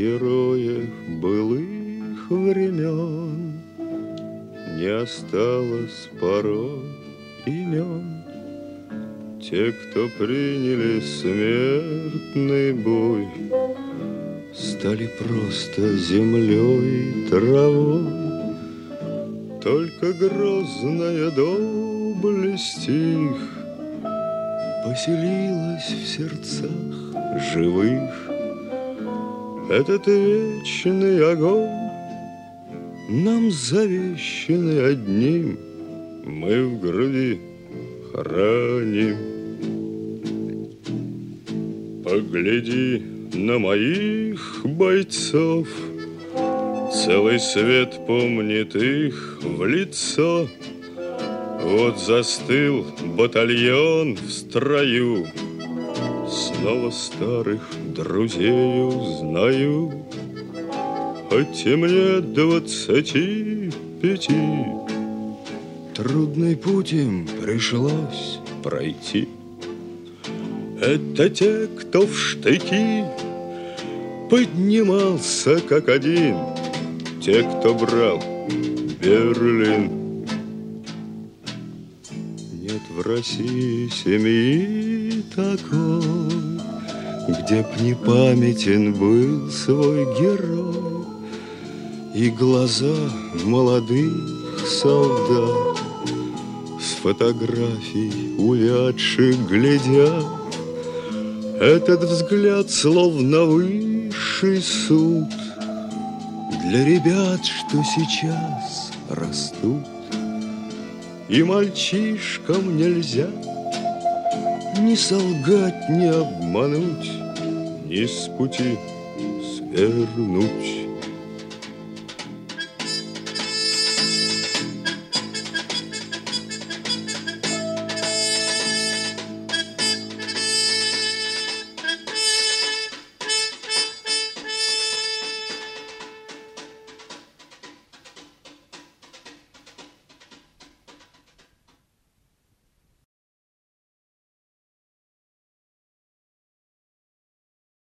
героев былых времен не осталось порой имен. Те, кто приняли смертный бой, стали просто землей и травой. Только грозная доблесть их поселилась в сердцах живых. Этот вечный огонь нам завещанный одним мы в груди храним. Погляди на моих бойцов, целый свет помнит их в лицо. Вот застыл батальон в строю, снова старых друзей узнаю. Хоть и мне 25, трудный путь им пришлось пройти. Это те, кто в штыки поднимался как один, те, кто брал Берлин. Нет в России семьи такой, где б не памятен был свой герой, и глаза молодых солдат с фотографий увядших глядят. Этот взгляд словно высший суд для ребят, что сейчас растут. И мальчишкам нельзя ни солгать, ни обмануть, ни с пути свернуть.